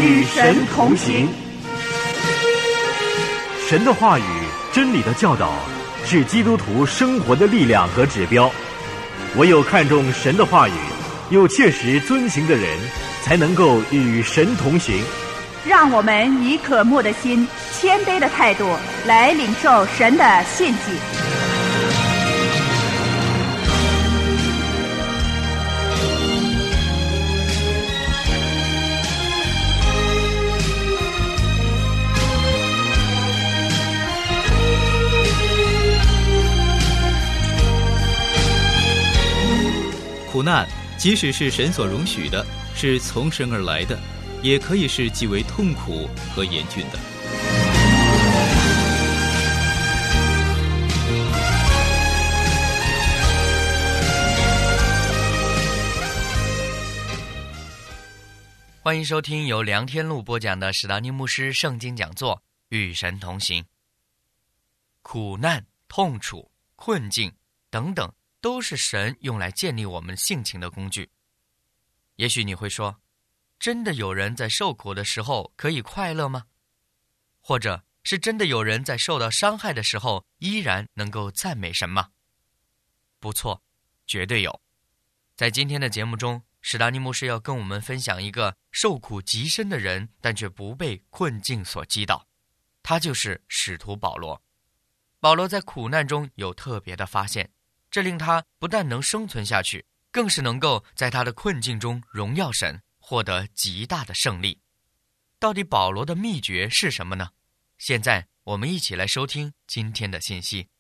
与神同行。 神的话语、真理的教导是基督徒生活的力量和指标。唯有看重神的话语，又切实遵行的人，才能够与神同行。 让我们以渴慕的心、谦卑的态度来领受神的信息。 苦难即使是神所容许的，是从神而来的，也可以是极为痛苦和严峻的。 欢迎收听由梁天禄播讲的史达尼牧师圣经讲座《与神同行》。苦难、痛楚、困境等等，都是神用来建立我们性情的工具。也许你会说，真的有人在受苦的时候可以快乐吗？或者是真的有人在受到伤害的时候依然能够赞美神吗？不错，绝对有。在今天的节目中，史达尼牧师要跟我们分享一个受苦极深的人，但却不被困境所击倒，他就是使徒保罗。保罗在苦难中有特别的发现，这令他不但能生存下去，更是能够在他的困境中荣耀神，获得极大的胜利。到底保罗的秘诀是什么呢？现在我们一起来收听今天的信息。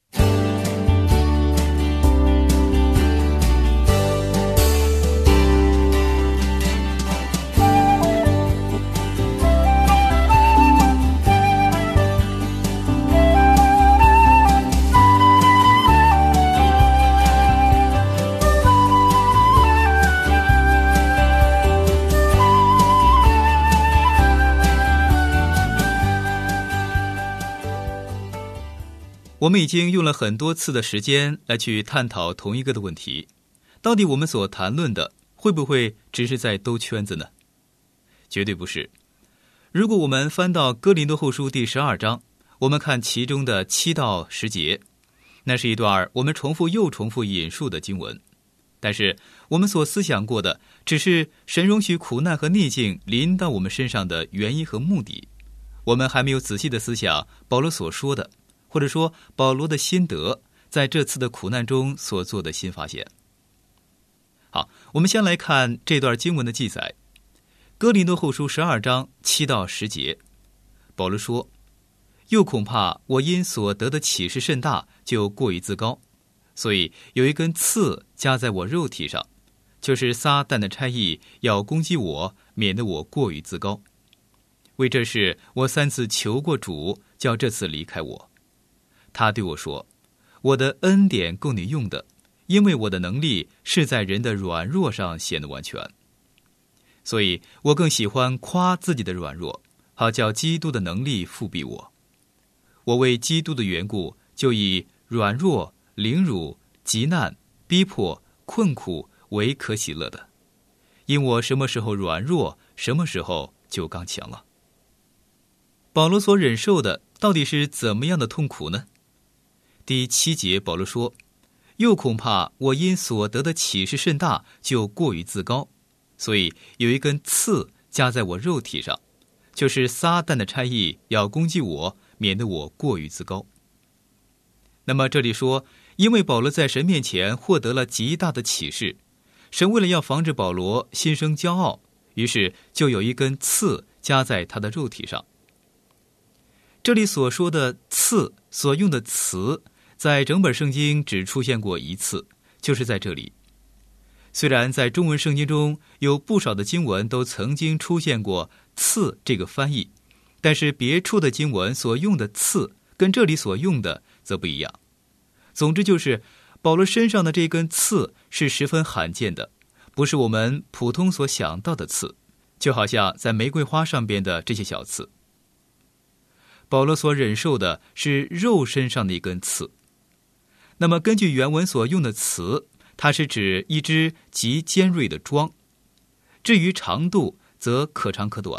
我们已经用了很多次的时间来去探讨同一个的问题，到底我们所谈论的会不会只是在兜圈子呢？绝对不是。如果我们翻到哥林多后书第12章，我们看其中的7到10节，那是一段我们重复又重复引述的经文，但是我们所思想过的只是神容许苦难和逆境临到我们身上的原因和目的，我们还没有仔细的思想保罗所说的，或者说保罗的心得在这次的苦难中所做的新发现。好，我们先来看这段经文的记载。哥林多后书12章7到10节，保罗说，又恐怕我因所得的启示甚大，就过于自高，所以有一根刺加在我肉体上，就是撒旦的差役要攻击我，免得我过于自高。为这事我3次求过主，叫这次离开我。他对我说，我的恩典够你用的，因为我的能力是在人的软弱上显得完全。所以我更喜欢夸自己的软弱，好叫基督的能力复庇我。我为基督的缘故，就以软弱、凌辱、急难、逼迫、困苦为可喜乐的，因我什么时候软弱，什么时候就刚强了。保罗所忍受的到底是怎么样的痛苦呢？第7节保罗说，又恐怕我因所得的启示甚大，就过于自高，所以有一根刺加在我肉体上，就是撒旦的差役要攻击我，免得我过于自高。那么这里说，因为保罗在神面前获得了极大的启示，神为了要防止保罗心生骄傲，于是就有一根刺加在他的肉体上。这里所说的刺所用的词，在整本圣经只出现过一次，就是在这里。虽然在中文圣经中有不少的经文都曾经出现过刺这个翻译，但是别处的经文所用的刺跟这里所用的则不一样。总之就是保罗身上的这根刺是十分罕见的，不是我们普通所想到的刺，就好像在玫瑰花上边的这些小刺。保罗所忍受的是肉身上的一根刺。那么根据原文所用的词，它是指一支极尖锐的桩，至于长度则可长可短，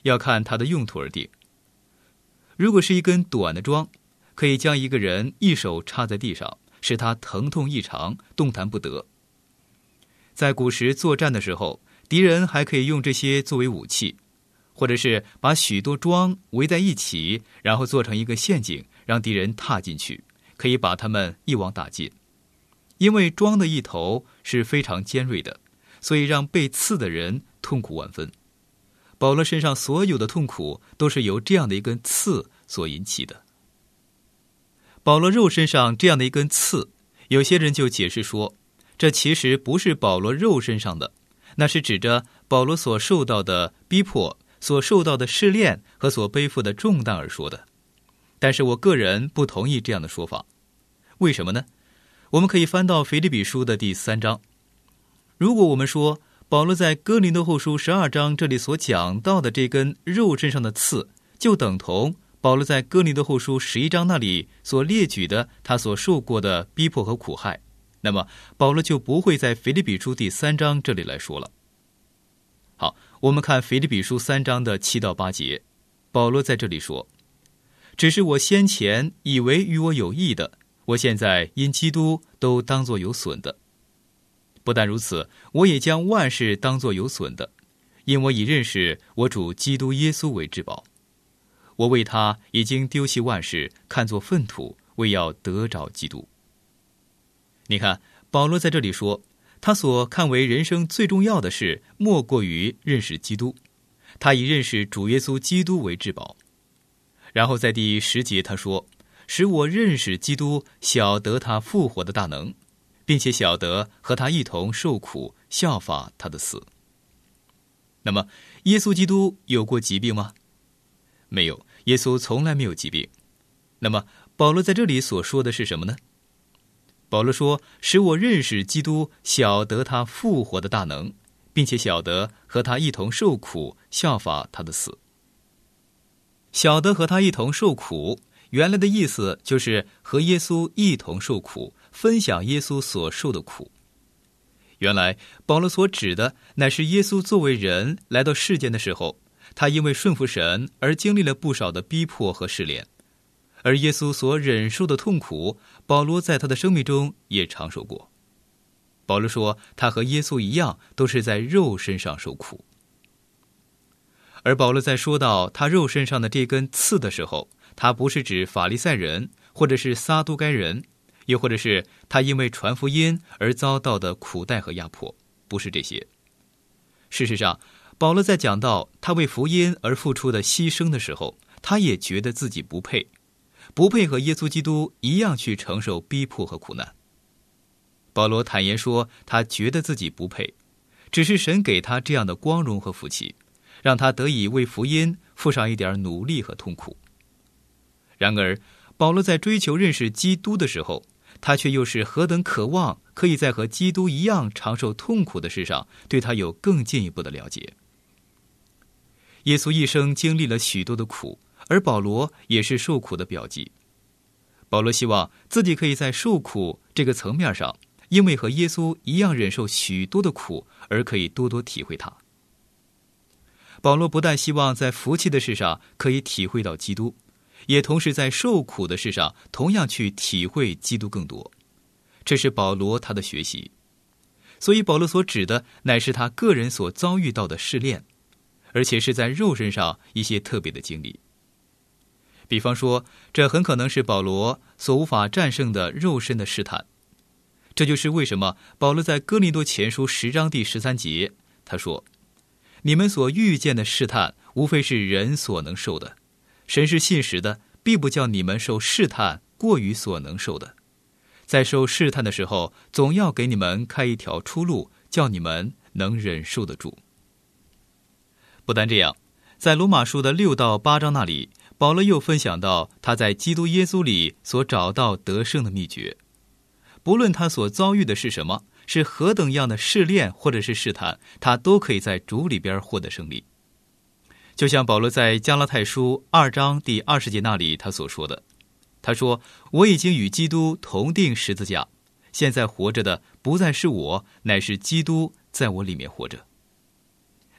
要看它的用途而定。如果是一根短的桩，可以将一个人一手插在地上，使他疼痛异常，动弹不得。在古时作战的时候，敌人还可以用这些作为武器，或者是把许多桩围在一起，然后做成一个陷阱，让敌人踏进去，可以把他们一网打尽。因为桩的一头是非常尖锐的，所以让被刺的人痛苦万分。保罗身上所有的痛苦都是由这样的一根刺所引起的。保罗肉身上这样的一根刺，有些人就解释说，这其实不是保罗肉身上的，那是指着保罗所受到的逼迫、所受到的试炼和所背负的重担而说的。但是我个人不同意这样的说法。为什么呢？我们可以翻到腓立比书的第3章。如果我们说保罗在哥林多后书12章这里所讲到的这根肉身上的刺，就等同保罗在哥林多后书11章那里所列举的他所受过的逼迫和苦害，那么保罗就不会在腓立比书第3章这里来说了。好，我们看腓立比书3章的7到8节，保罗在这里说，只是我先前以为与我有益的，我现在因基督都当作有损的。不但如此，我也将万事当作有损的，因我已认识我主基督耶稣为至宝。我为他已经丢弃万事，看作粪土，为要得着基督。你看，保罗在这里说，他所看为人生最重要的事，莫过于认识基督。他以认识主耶稣基督为至宝。然后在第10节他说，使我认识基督，晓得他复活的大能，并且晓得和他一同受苦，效法他的死。那么，耶稣基督有过疾病吗？没有，耶稣从来没有疾病。那么，保罗在这里所说的是什么呢？保罗说，使我认识基督，晓得他复活的大能，并且晓得和他一同受苦，效法他的死。晓得和他一同受苦，原来的意思就是和耶稣一同受苦，分享耶稣所受的苦。原来保罗所指的乃是耶稣作为人来到世间的时候，他因为顺服神而经历了不少的逼迫和试炼，而耶稣所忍受的痛苦，保罗在他的生命中也常受过。保罗说，他和耶稣一样，都是在肉身上受苦。而保罗在说到他肉身上的这根刺的时候，他不是指法利赛人，或者是撒都该人，又或者是他因为传福音而遭到的苦待和压迫，不是这些。事实上，保罗在讲到他为福音而付出的牺牲的时候，他也觉得自己不配和耶稣基督一样去承受逼迫和苦难。保罗坦言说，他觉得自己不配，只是神给他这样的光荣和福气，让他得以为福音付上一点努力和痛苦。然而，保罗在追求认识基督的时候，他却又是何等渴望可以在和基督一样长受痛苦的事上，对他有更进一步的了解。耶稣一生经历了许多的苦，而保罗也是受苦的表记。保罗希望自己可以在受苦这个层面上，因为和耶稣一样忍受许多的苦，而可以多多体会他。保罗不但希望在福气的事上可以体会到基督，也同时在受苦的事上同样去体会基督更多。这是保罗他的学习。所以保罗所指的乃是他个人所遭遇到的试炼，而且是在肉身上一些特别的经历。比方说，这很可能是保罗所无法战胜的肉身的试探。这就是为什么保罗在哥林多前书10章第13节他说，你们所遇见的试探无非是人所能受的，神是信实的，必不叫你们受试探过于所能受的。在受试探的时候，总要给你们开一条出路，叫你们能忍受得住。不但这样，在罗马书的6到8章那里，保罗又分享到他在基督耶稣里所找到得胜的秘诀。不论他所遭遇的是什么，是何等样的试炼或者是试探，他都可以在主里边获得胜利。就像保罗在加拉太书2章第20节那里他所说的，他说，我已经与基督同定十字架，现在活着的不再是我，乃是基督在我里面活着。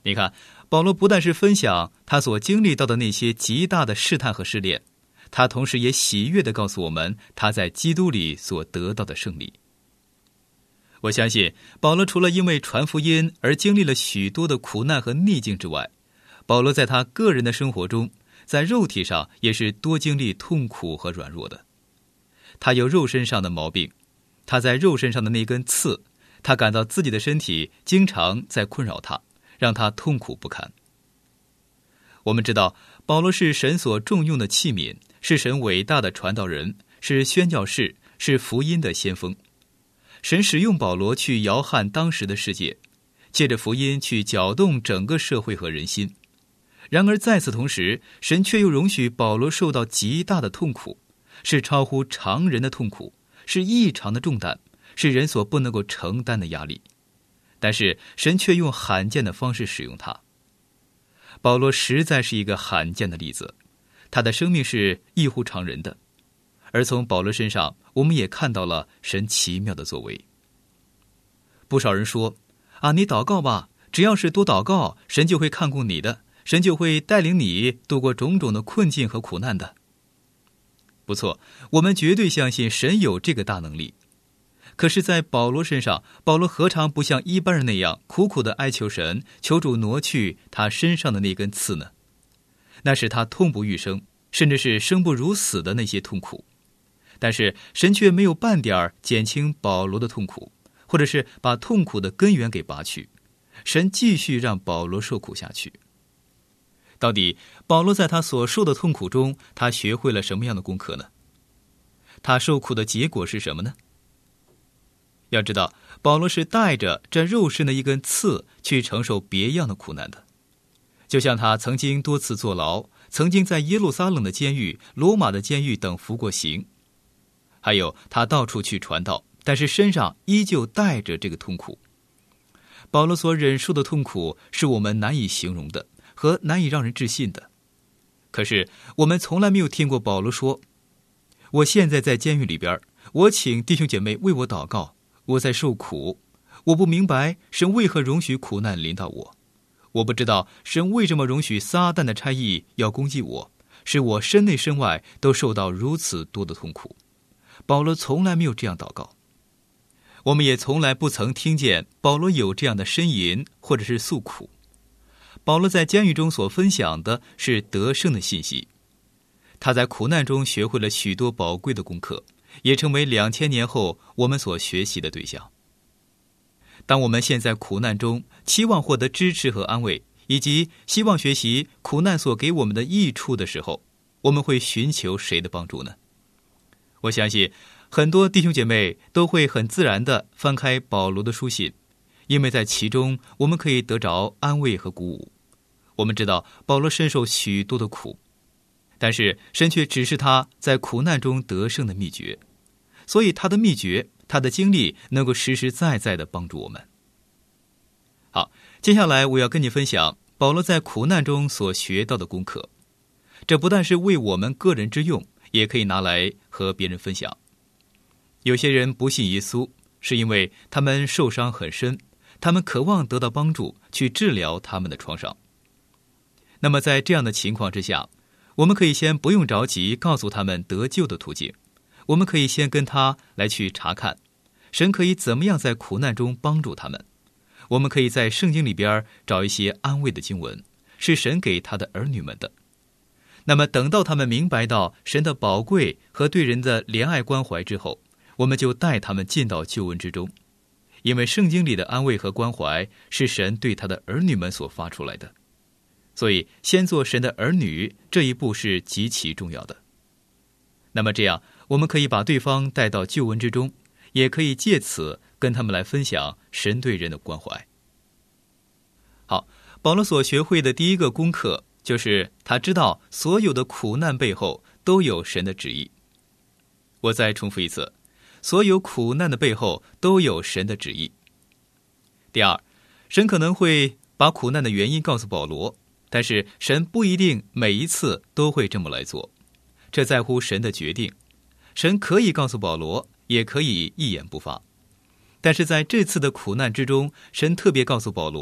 你看，保罗不但是分享他所经历到的那些极大的试探和试炼，他同时也喜悦地告诉我们他在基督里所得到的胜利。我相信保罗除了因为传福音而经历了许多的苦难和逆境之外，保罗在他个人的生活中，在肉体上也是多经历痛苦和软弱的。他有肉身上的毛病，他在肉身上的那根刺，他感到自己的身体经常在困扰他，让他痛苦不堪。我们知道保罗是神所重用的器皿，是神伟大的传道人，是宣教士，是福音的先锋。神使用保罗去摇撼当时的世界，借着福音去搅动整个社会和人心。然而在此同时，神却又容许保罗受到极大的痛苦，是超乎常人的痛苦，是异常的重担，是人所不能够承担的压力。但是神却用罕见的方式使用他。保罗实在是一个罕见的例子，他的生命是异乎常人的。而从保罗身上，我们也看到了神奇妙的作为。不少人说，你祷告吧，只要是多祷告，神就会看顾你的，神就会带领你度过种种的困境和苦难的。不错，我们绝对相信神有这个大能力。可是在保罗身上，保罗何尝不像一般人那样苦苦地哀求神，求主挪去他身上的那根刺呢？那是他痛不欲生，甚至是生不如死的那些痛苦。但是神却没有半点减轻保罗的痛苦，或者是把痛苦的根源给拔去，神继续让保罗受苦下去。到底保罗在他所受的痛苦中，他学会了什么样的功课呢？他受苦的结果是什么呢？要知道，保罗是带着这肉身的一根刺去承受别样的苦难的。就像他曾经多次坐牢，曾经在耶路撒冷的监狱、罗马的监狱等服过刑，还有他到处去传道，但是身上依旧带着这个痛苦。保罗所忍受的痛苦是我们难以形容的，和难以让人置信的。可是我们从来没有听过保罗说，我现在在监狱里边，我请弟兄姐妹为我祷告，我在受苦，我不明白神为何容许苦难临到我，我不知道神为什么容许撒旦的差役要攻击我，使我身内身外都受到如此多的痛苦。保罗从来没有这样祷告，我们也从来不曾听见保罗有这样的呻吟或者是诉苦。保罗在监狱中所分享的是得胜的信息，他在苦难中学会了许多宝贵的功课，也成为2000年后我们所学习的对象。当我们现在苦难中期望获得支持和安慰，以及希望学习苦难所给我们的益处的时候，我们会寻求谁的帮助呢？我相信很多弟兄姐妹都会很自然地翻开保罗的书信，因为在其中我们可以得着安慰和鼓舞。我们知道保罗深受许多的苦，但是神却指示他在苦难中得胜的秘诀，所以他的秘诀，他的经历能够实实在在地帮助我们。好，接下来我要跟你分享保罗在苦难中所学到的功课，这不但是为我们个人之用，也可以拿来和别人分享。有些人不信耶稣，是因为他们受伤很深，他们渴望得到帮助去治疗他们的创伤。那么在这样的情况之下，我们可以先不用着急告诉他们得救的途径，我们可以先跟他来去查看神可以怎么样在苦难中帮助他们。我们可以在圣经里边找一些安慰的经文，是神给他的儿女们的。那么等到他们明白到神的宝贵和对人的怜爱关怀之后，我们就带他们进到救恩之中，因为圣经里的安慰和关怀是神对他的儿女们所发出来的。所以先做神的儿女这一步是极其重要的。那么这样我们可以把对方带到救恩之中，也可以借此跟他们来分享神对人的关怀。好，保罗所学会的第一个功课就是他知道所有的苦难背后都有神的旨意。我再重复一次，所有苦难的背后都有神的旨意。第二，神可能会把苦难的原因告诉保罗，但是神不一定每一次都会这么来做，这在乎神的决定。神可以告诉保罗，也可以一言不发。但是在这次的苦难之中，神特别告诉保罗，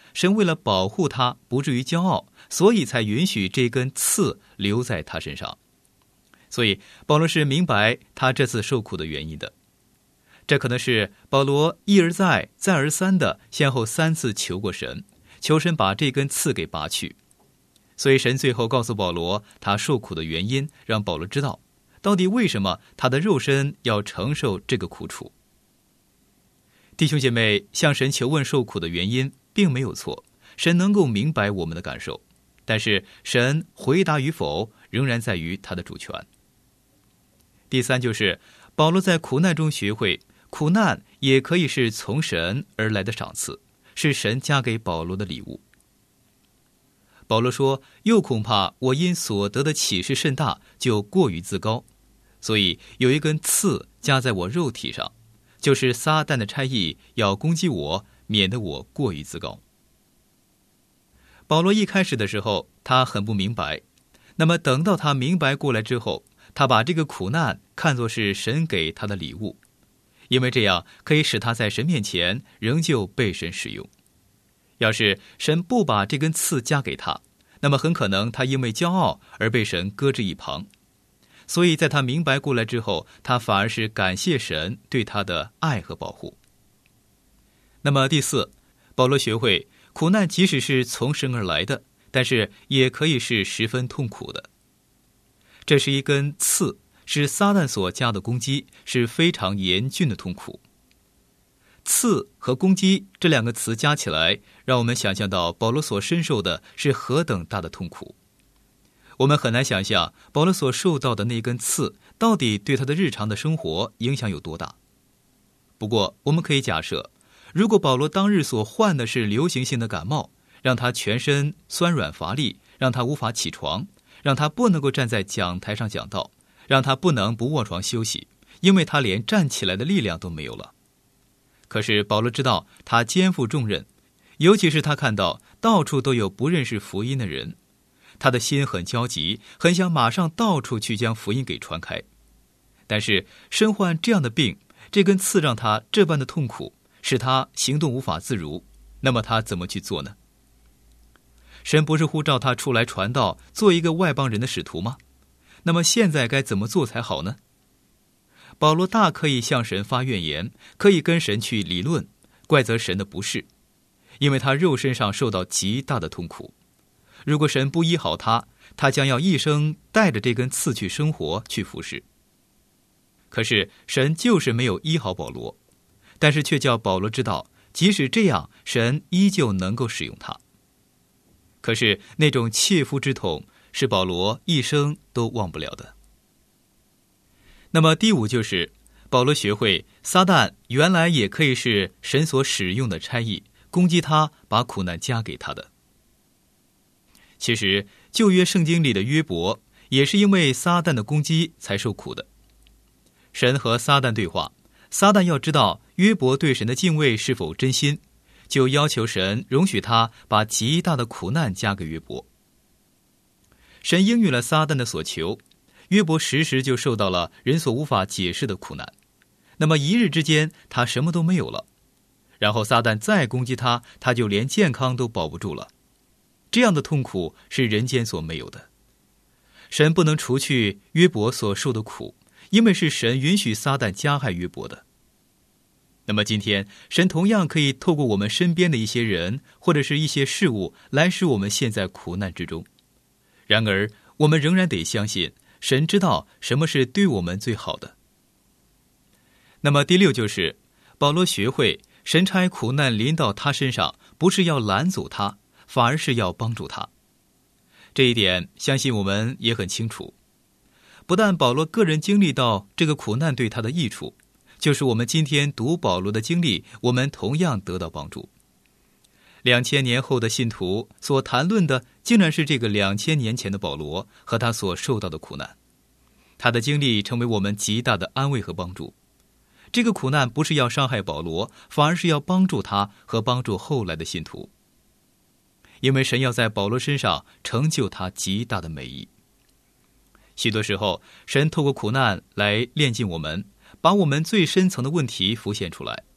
神为了保护他不至于骄傲，所以才允许这根刺留在他身上。所以保罗是明白他这次受苦的原因的。这可能是保罗一而再再而三的先后3次求过神，求神把这根刺给拔去。所以神最后告诉保罗他受苦的原因，让保罗知道到底为什么他的肉身要承受这个苦楚。弟兄姐妹，向神求问受苦的原因并没有错，神能够明白我们的感受，但是神回答与否仍然在于他的主权。第3就是保罗在苦难中学会，苦难也可以是从神而来的赏赐，是神加给保罗的礼物。保罗说，又恐怕我因所得的启示甚大，就过于自高，所以有一根刺加在我肉体上，就是撒旦的差役要攻击我，免得我过于自高。保罗一开始的时候他很不明白，那么等到他明白过来之后，他把这个苦难看作是神给他的礼物，因为这样可以使他在神面前仍旧被神使用。要是神不把这根刺加给他，那么很可能他因为骄傲而被神搁置一旁。所以在他明白过来之后，他反而是感谢神对他的爱和保护。那么第4，保罗学会苦难即使是从神而来的，但是也可以是十分痛苦的。这是一根刺，是撒旦所加的攻击，是非常严峻的痛苦。刺和攻击这2个词加起来，让我们想象到保罗所深受的是何等大的痛苦。我们很难想象保罗所受到的那根刺到底对他的日常的生活影响有多大。不过我们可以假设，如果保罗当日所患的是流行性的感冒，让他全身酸软乏力，让他无法起床，让他不能够站在讲台上讲道，让他不能不卧床休息，因为他连站起来的力量都没有了。可是保罗知道他肩负重任，尤其是他看到到处都有不认识福音的人，他的心很焦急，很想马上到处去将福音给传开。但是身患这样的病，这根刺让他这般的痛苦，使他行动无法自如，那么他怎么去做呢？神不是呼召他出来传道，做一个外邦人的使徒吗？那么现在该怎么做才好呢？保罗大可以向神发怨言，可以跟神去理论，怪责神的不是，因为他肉身上受到极大的痛苦。如果神不医好他，他将要一生带着这根刺去生活，去服侍。可是神就是没有医好保罗，但是却叫保罗知道，即使这样，神依旧能够使用他。可是那种切肤之痛，是保罗一生都忘不了的。那么第5就是保罗学会撒旦原来也可以是神所使用的差役，攻击他，把苦难加给他的。其实旧约圣经里的约伯也是因为撒旦的攻击才受苦的。神和撒旦对话，撒旦要知道约伯对神的敬畏是否真心，就要求神容许他把极大的苦难加给约伯。神应允了撒旦的所求，约伯时时就受到了人所无法解释的苦难。那么一日之间他什么都没有了，然后撒旦再攻击他，他就连健康都保不住了。这样的痛苦是人间所没有的。神不能除去约伯所受的苦，因为是神允许撒旦加害约伯的。那么今天神同样可以透过我们身边的一些人或者是一些事物来使我们陷在苦难之中。然而我们仍然得相信神知道什么是对我们最好的。那么第6就是保罗学会神差苦难临到他身上，不是要拦阻他，反而是要帮助他。这一点相信我们也很清楚。不但保罗个人经历到这个苦难对他的益处，就是我们今天读保罗的经历，我们同样得到帮助。2000年后的信徒所谈论的，竟然是这个2000年前的保罗和他所受到的苦难。他的经历成为我们极大的安慰和帮助。这个苦难不是要伤害保罗，反而是要帮助他和帮助后来的信徒。因为神要在保罗身上成就他极大的美意。许多时候，神透过苦难来炼净我们，把我们最深层的问题浮现出来，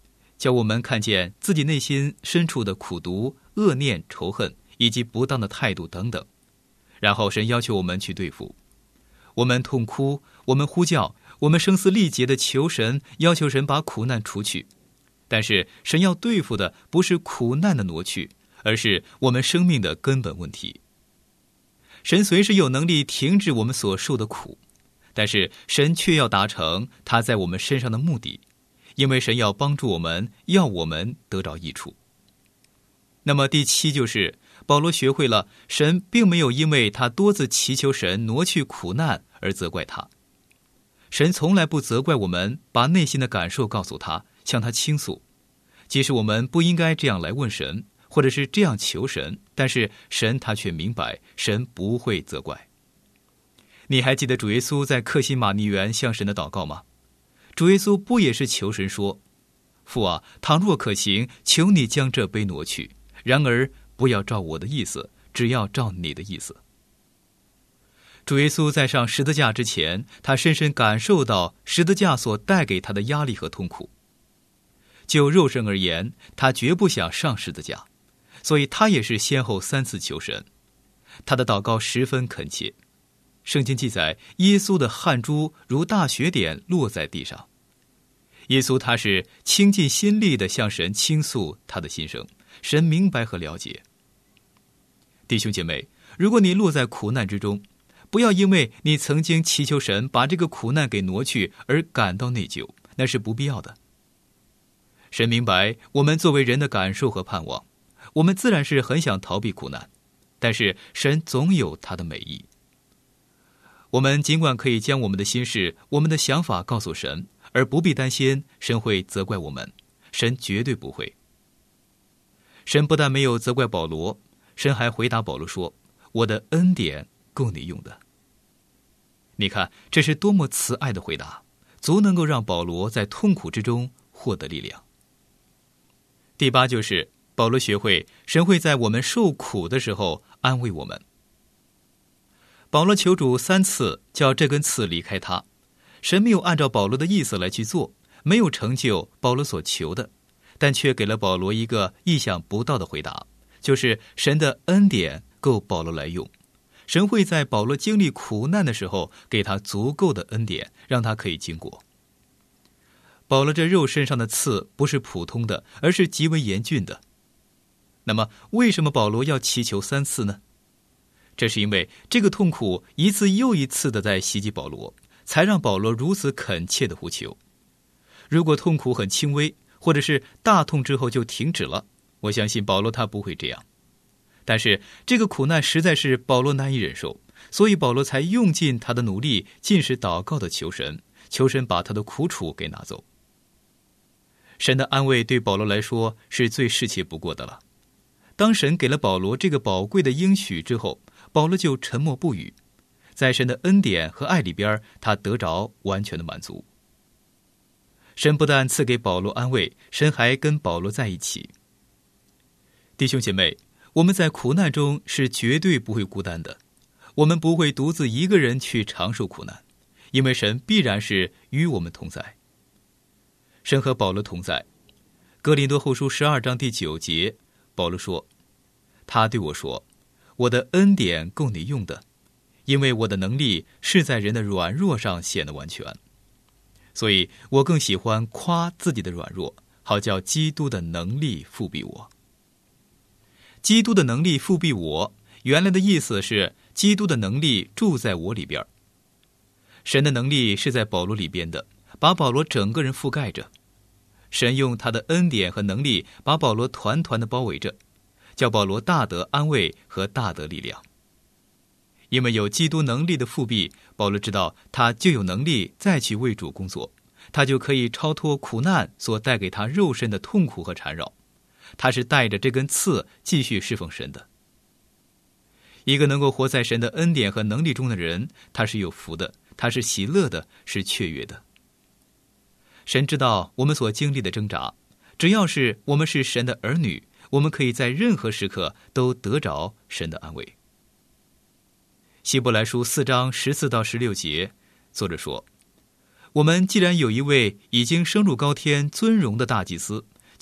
叫我们看见自己内心深处的苦毒、恶念、仇恨以及不当的态度等等。然后神要求我们去对付。我们痛哭，我们呼叫，我们声嘶力竭地求神，要求神把苦难除去。但是神要对付的不是苦难的挪去，而是我们生命的根本问题。神随时有能力停止我们所受的苦，但是神却要达成他在我们身上的目的，因为神要帮助我们，要我们得着益处。那么第7就是保罗学会了神并没有因为他多次祈求神挪去苦难而责怪他。神从来不责怪我们把内心的感受告诉他，向他倾诉。即使我们不应该这样来问神，或者是这样求神，但是神他却明白，神不会责怪。你还记得主耶稣在客西马尼园向神的祷告吗？主耶稣不也是求神说，父啊，倘若可行，求你将这杯挪去，然而不要照我的意思，只要照你的意思。主耶稣在上十字架之前，他深深感受到十字架所带给他的压力和痛苦。就肉身而言，他绝不想上十字架，所以他也是先后3次求神。他的祷告十分恳切。圣经记载，耶稣的汗珠如大雪点落在地上。耶稣他是倾尽心力地向神倾诉他的心声，神明白和了解。弟兄姐妹，如果你落在苦难之中，不要因为你曾经祈求神把这个苦难给挪去而感到内疚，那是不必要的。神明白我们作为人的感受和盼望，我们自然是很想逃避苦难，但是神总有他的美意。我们尽管可以将我们的心事、我们的想法告诉神，而不必担心神会责怪我们，神绝对不会。神不但没有责怪保罗，神还回答保罗说，我的恩典够你用的。你看，这是多么慈爱的回答，足能够让保罗在痛苦之中获得力量。第8就是保罗学会神会在我们受苦的时候安慰我们。保罗求主3次叫这根刺离开他，神没有按照保罗的意思来去做，没有成就保罗所求的，但却给了保罗一个意想不到的回答，就是神的恩典够保罗来用。神会在保罗经历苦难的时候给他足够的恩典，让他可以经过。保罗这肉身上的刺不是普通的，而是极为严峻的。那么为什么保罗要祈求3次呢？这是因为这个痛苦一次又一次的在袭击保罗，才让保罗如此恳切的呼求。如果痛苦很轻微，或者是大痛之后就停止了，我相信保罗他不会这样。但是这个苦难实在是保罗难以忍受，所以保罗才用尽他的努力，尽是祷告的求神，求神把他的苦楚给拿走。神的安慰对保罗来说是最适切不过的了。当神给了保罗这个宝贵的应许之后，保罗就沉默不语，在神的恩典和爱里边，他得着完全的满足。神不但赐给保罗安慰，神还跟保罗在一起。弟兄姐妹，我们在苦难中是绝对不会孤单的，我们不会独自一个人去承受苦难，因为神必然是与我们同在。神和保罗同在。哥林多后书12章第9节，保罗说，他对我说，我的恩典够你用的，因为我的能力是在人的软弱上显得完全。所以我更喜欢夸自己的软弱，好叫基督的能力复庇我。基督的能力复庇我，原来的意思是基督的能力住在我里边。神的能力是在保罗里边的，把保罗整个人覆盖着。神用他的恩典和能力把保罗团团的包围着，叫保罗大得安慰和大得力量。因为有基督能力的复庇，保罗知道他就有能力再去为主工作，他就可以超脱苦难所带给他肉身的痛苦和缠绕。他是带着这根刺继续侍奉神的。一个能够活在神的恩典和能力中的人，他是有福的，他是喜乐的，是雀跃的。神知道我们所经历的挣扎，只要是我们是神的儿女，我们可以在任何时刻都得着神的安慰。希伯来书4章14到16节，作者说，我们既然有一位已经升入高天尊荣的大祭司，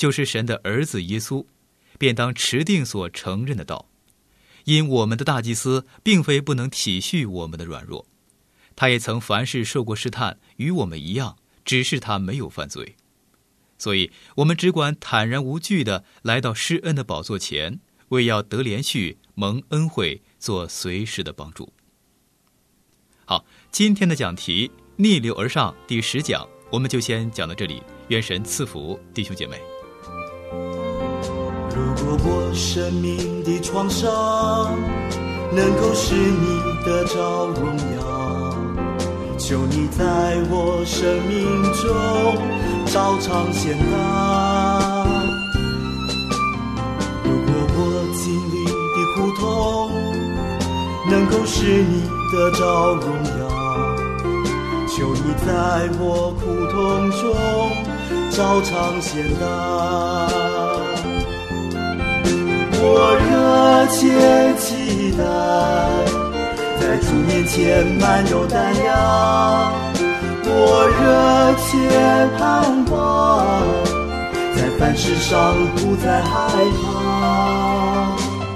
就是神的儿子耶稣，便当持定所承认的道。因我们的大祭司并非不能体恤我们的软弱，他也曾凡事受过试探，与我们一样，只是他没有犯罪。所以我们只管坦然无惧地来到施恩的宝座前，为要得连续蒙恩惠，做随时的帮助。好，今天的讲题逆流而上第10讲，我们就先讲到这里。愿神赐福弟兄姐妹。 如果我生命的创伤能够使你得着荣耀，求你在我生命中照常显大。如果我经历的苦痛能够使你得着荣耀，求你在我苦痛中照常显大。我热切期待在主面前满有胆量，我热切盼望在凡事上不再害怕。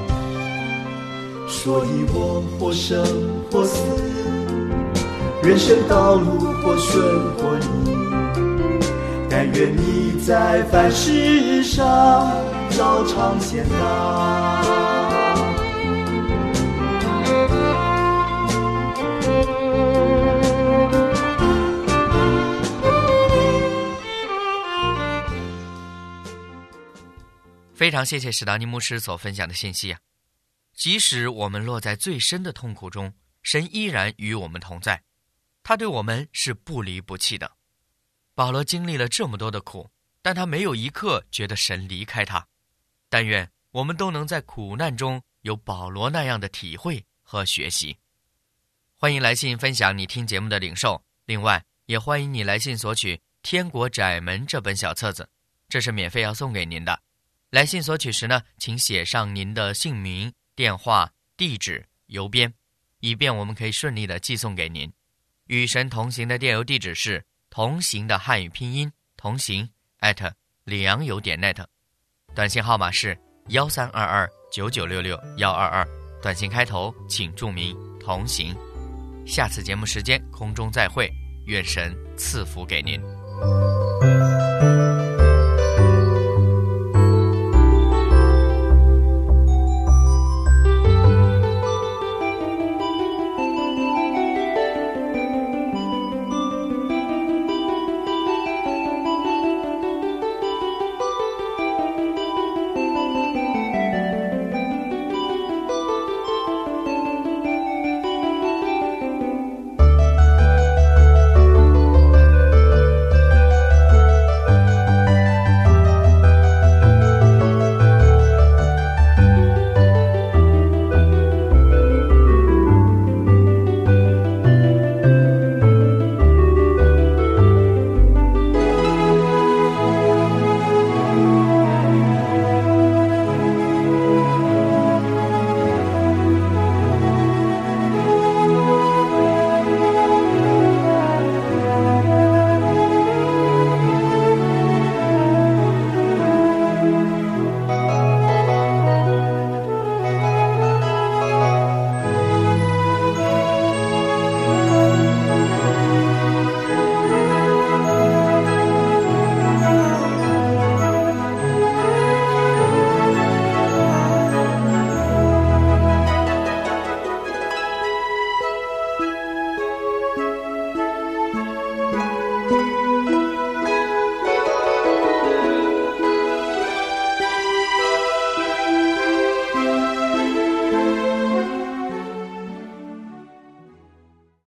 所以我或生或死，人生道路或顺或逆，但愿你在凡事上照常显大。 非常谢谢史达尼牧师所分享的信息啊！即使我们落在最深的痛苦中，神依然与我们同在，他对我们是不离不弃的。保罗经历了这么多的苦，但他没有一刻觉得神离开他。但愿我们都能在苦难中有保罗那样的体会和学习。欢迎来信分享你听节目的领受，另外也欢迎你来信索取《天国窄门》这本小册子，这是免费要送给您的。来信索取时呢，请写上您的姓名、电话、地址、邮编，以便我们可以顺利的寄送给您。与神同行的电邮地址是同行的汉语拼音同行@liangyo.net，短信号码是132299662122，短信开头请注明同行。下次节目时间空中再会，愿神赐福给您。